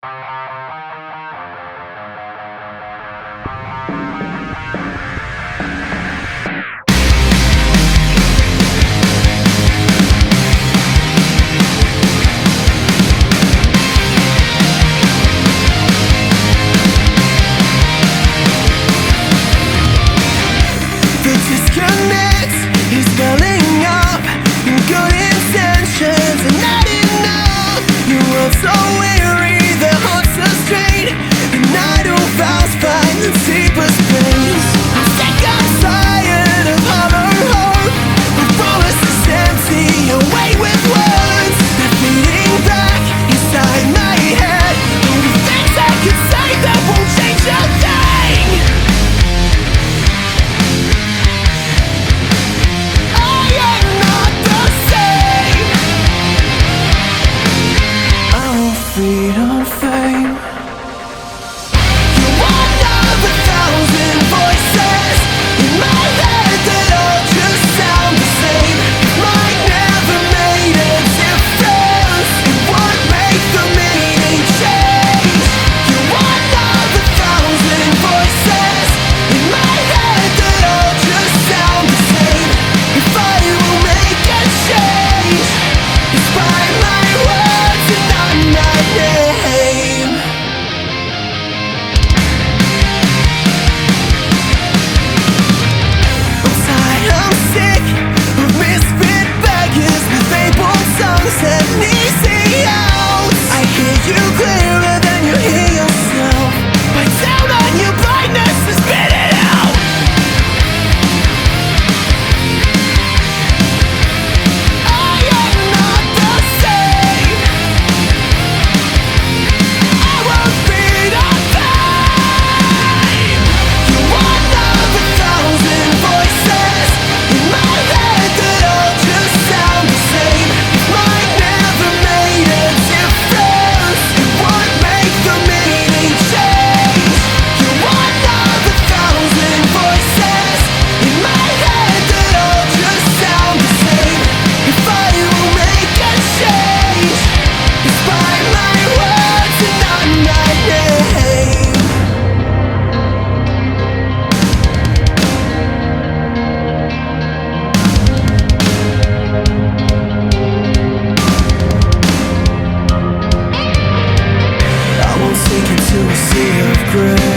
The disconnect is welling up in good intentions and not enough. You are so weary, the heart's so strained, and idle vows find the deepest pains. I'm sick, I'm tired of hollow hope, with promises empty away with words. They're feeding back inside my head, all the things I could say that won't change a thing. I am not the same. I won't feed on fame. You're one of a thousand voices in my head that all just sound the same. Might never made a difference, it would make the meaning change. You're one of a thousand voices in my head that all just sound the same. If I will make a change, it's by my words and not my name. I'm tired, I'm sick of misfit beggars with fabled songs and easy out. I hear you clearer than you hear yourself. Bite down on your blindness and spit it out. I am not the same. I won't feed on fame. You're one of a thousand voices in my head that all just sound the same. Might never made a difference, it would make the meaning change. You're one of a thousand voices in my head that all just sound the same. If I will make a change, it's by my words and not my name. I won't sink into a sea of grey.